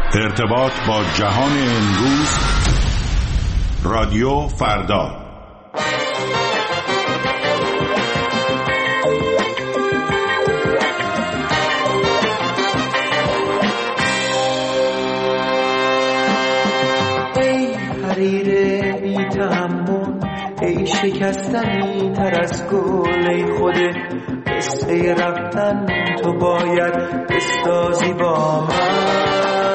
ارتباط با جهان امروز. رادیو فردا. ای حریر بی تحمل، ای شکستنی تر از گل، ای خود قصه رفتن تو باید بسازی با من.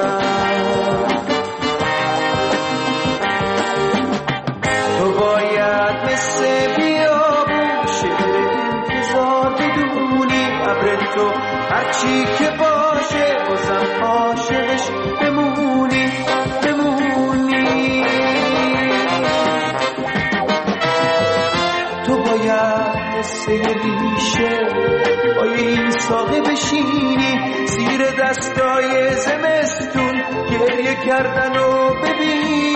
تو باید مثل بیابون شعر انتظار بدونی، ابر تو هرچی که باشه بازم عاشقش بمونی. تو باید مثل ریشه پای این ساقه بشینی، زیر دستای زمستون گریه کردن و ببینی.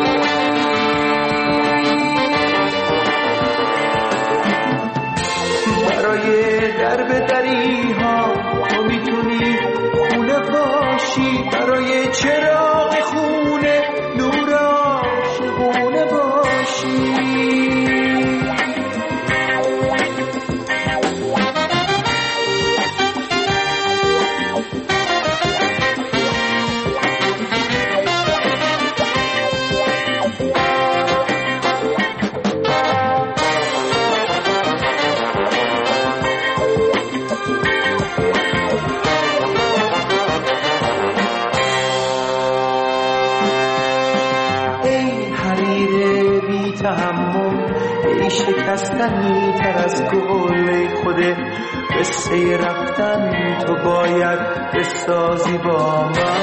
برای درب دری ها تو میتونی خونه باشی، برای چراغ خونه نور عاشقونه باشی. ای شکستنی تر از گل، ای خود قصه رفتن تو باید بسازی با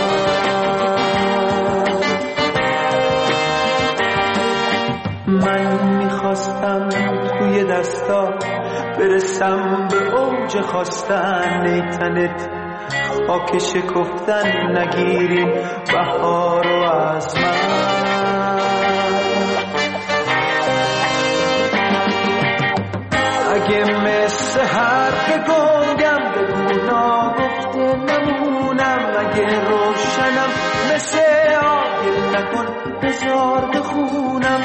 من میخواستم توی دستا برسم به اوج خواستن، ای تنت خاک شکفتن نگیریم بهارو از من. اگه مثل حرف گنگم بگو ناگفته نمونم، اگه روشنم مثل آگل نکن بذار بخونم.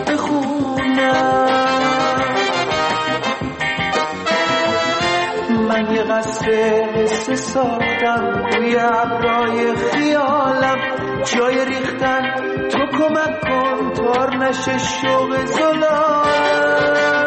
من یه قصر حس ساختم روی ابرای خیالم، جای ریختن تو کمک کن تار نشه شوق زلالم.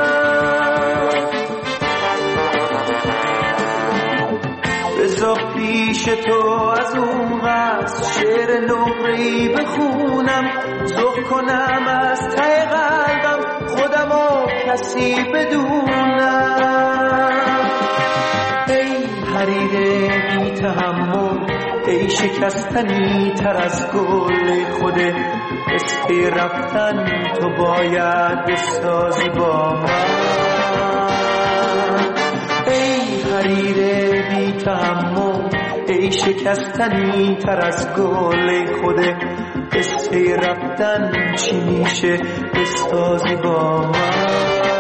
بذار پیش تو از اون قصد شعر نقره‌ای بخونم، ذوق کنم از ته قلبم خودمو کسی بدونم. ای حریر بی تحمل، ای شکستنی تر از گل، ای خود قصه رفتن تو باید بسازی با من. ای حریر بی تحمل، ای شکستنی تر از گل، ای خود قصه رفتن چی میشه بسازی با من.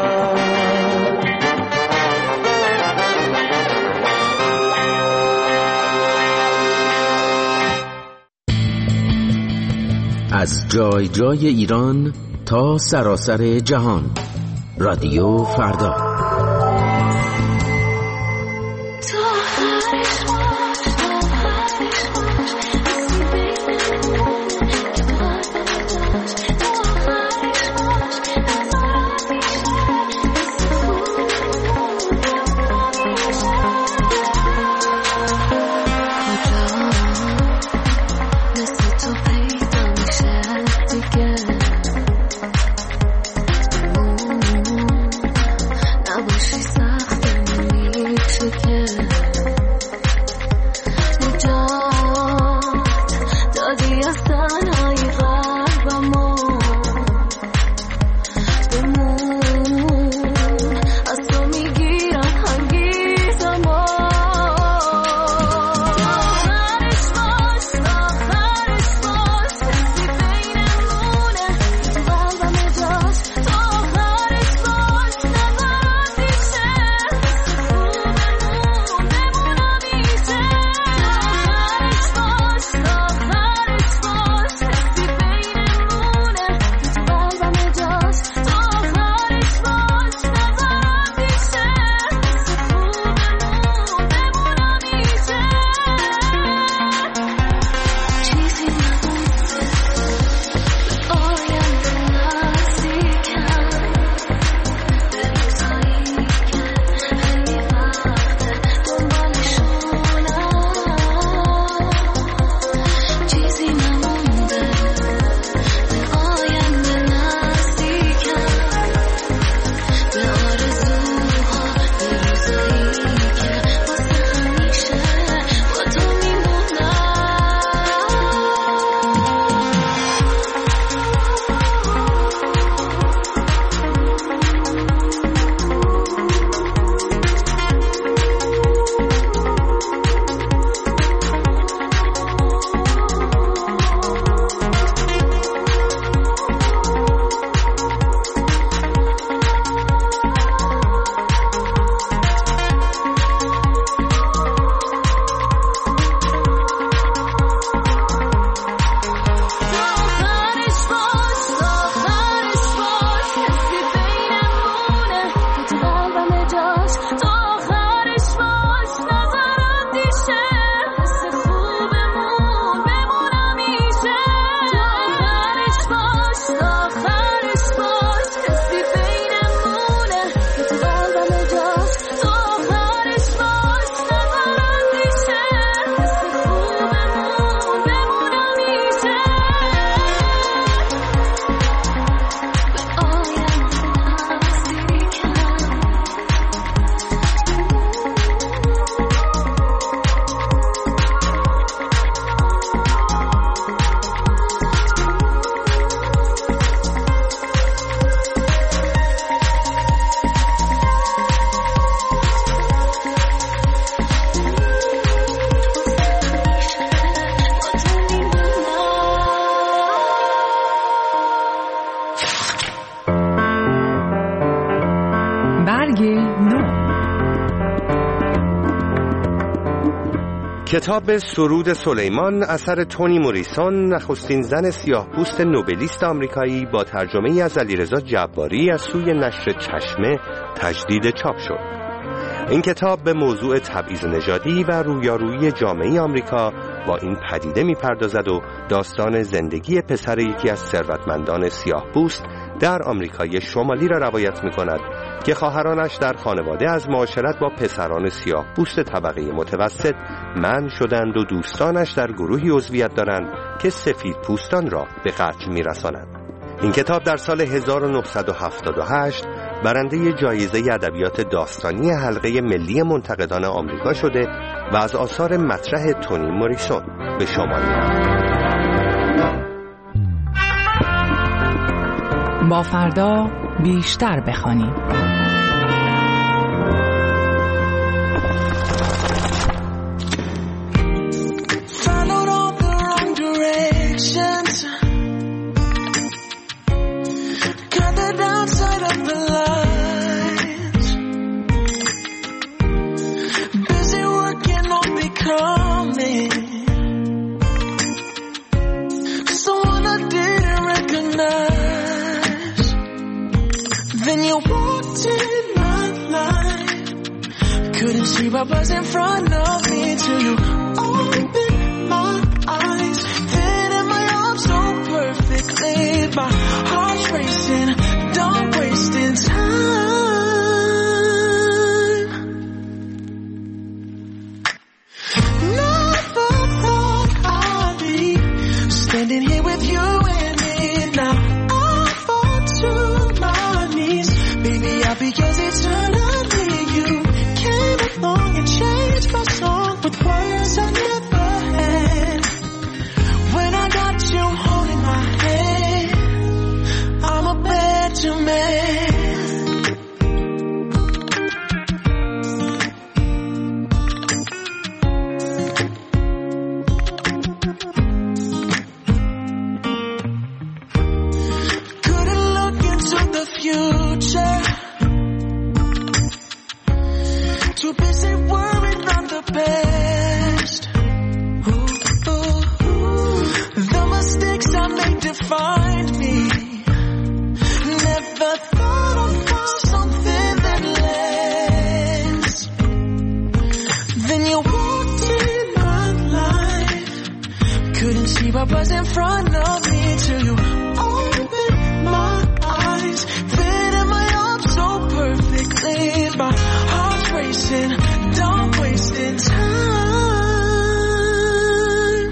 از جای جای ایران تا سراسر جهان، رادیو فردا. کتاب سرود سلیمان اثر تونی موریسون، نخستین زن سیاه‌پوست نوبلیست آمریکایی، با ترجمه از علیرضا جباری از سوی نشر چشمه تجدید چاپ شد. این کتاب به موضوع تبعیض نژادی و رویارویی جامعه آمریکا با این پدیده می‌پردازد و داستان زندگی پسر یکی از ثروتمندان سیاه‌پوست در آمریکای شمالی را روایت می‌کند که خواهرانش در خانواده از معاشرت با پسران سیاه‌پوست طبقه متوسط منع شدند و دوستانش در گروهی عضویت دارند که سفیدپوستان را به قتل می‌رسانند. این کتاب در سال 1978 برنده جایزه ادبیات داستانی حلقه ملی منتقدان آمریکا شده و از آثار مطرح تونی موریسون به شمار می‌رفت. با فردا بیشتر بخوانیم. What was in front of me till you opened my eyes, fitting my arms so perfectly, my heart's racing, don't wasting time. Never thought I'd be standing here with you and me now. I fall to my knees, baby, I'll be yours eternally. You long and change my song with words I never had. When I got you holding my hand, I'm a better man. Couldn't look into the future, too busy worrying on the past. The mistakes I made defined me. Never thought I'd find something that lasts. Then you walked in my life, couldn't see what was in front of me till you opened my eyes, fitting my arms so perfectly, my heart racing, don't wasting time.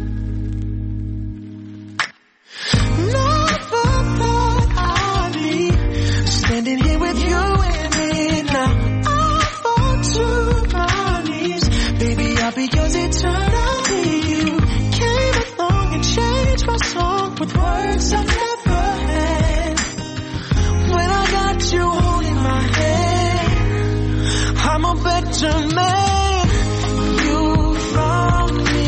Never thought I'd be standing here with you and me now. I fall to my knees, baby, I'll be yours eternally. You came along and changed my song with words I never had. When I got you holding my hand, I'm a better man. You found me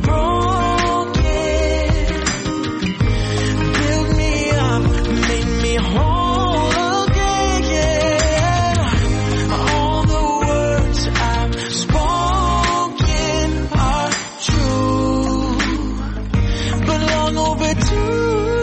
broken, built me up, made me whole again. All the words I've spoken are true, but long overdue.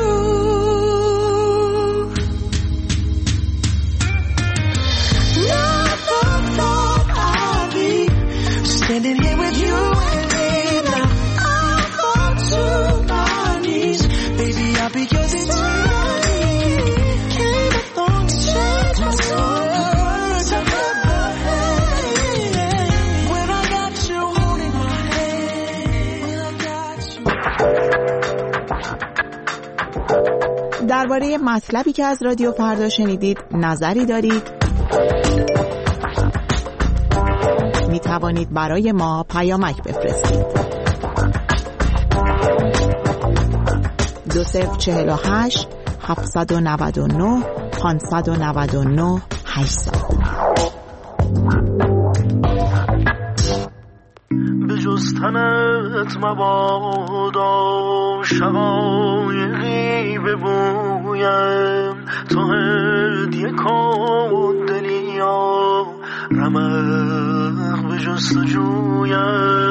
Standing here with you and me now. I fall to my knees, baby, I'll be yours eternally. Came along to change my soul, words I never had. When I got you holding my hand, when I got you. درباره مطلبی که از رادیو فردا شنیدید نظری دارید؟ می توانید برای ما پیامک بفرستید. 2048 799 599 800. به جز تنت مبادا شقایقی ببویم، تو هدیه کن دلیا رمق به جستجویم.